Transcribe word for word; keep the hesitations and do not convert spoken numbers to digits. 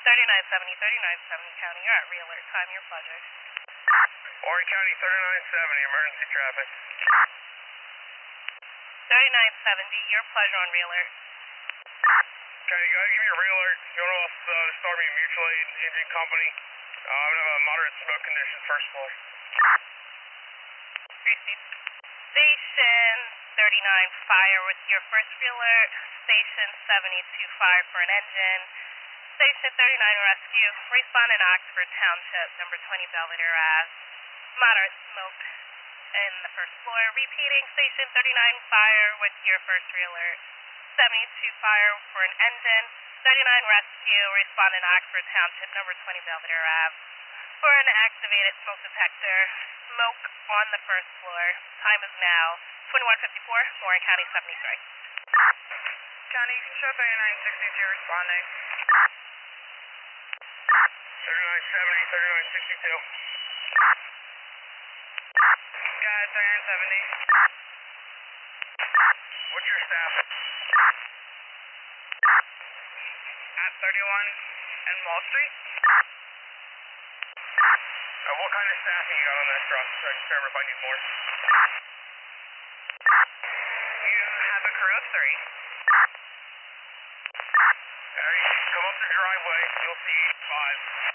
thirty-nine seventy, thirty-nine seventy County, you're at re-alert time, your pleasure. Orange County, thirty-nine seventy, emergency traffic. thirty-nine seventy, your pleasure on re-alert. Okay, you gotta give me a re-alert. Going off uh, the Stormy Mutual Aid Engine Company. Uh, I'm gonna have a moderate smoke condition, first floor. Received. Station thirty-nine, fire with your first re-alert. Station seventy-two, fire for an engine. Station thirty-nine, rescue. Respond in Oxford Township, number twenty Belvedere Ave. Moderate smoke in the first floor. Repeating, station thirty-nine, fire with your first re-alert. seventy-two, fire for an engine. thirty-nine, rescue. Respond in Oxford Township, number twenty Belvedere Ave. For an activated smoke detector, smoke on the first floor. Time is now twenty-one fifty-four, Warren County seventy-three. County, show thirty-nine sixty-two responding. thirty-nine seventy, thirty-nine sixty-two. Got it, thirty-nine seventy. What's your staff? At thirty-one and Wall Street. Uh, what kind of staffing you got on that truck so I can determine if I need more? You have a crew of three. Alright, come up the driveway, you'll see five.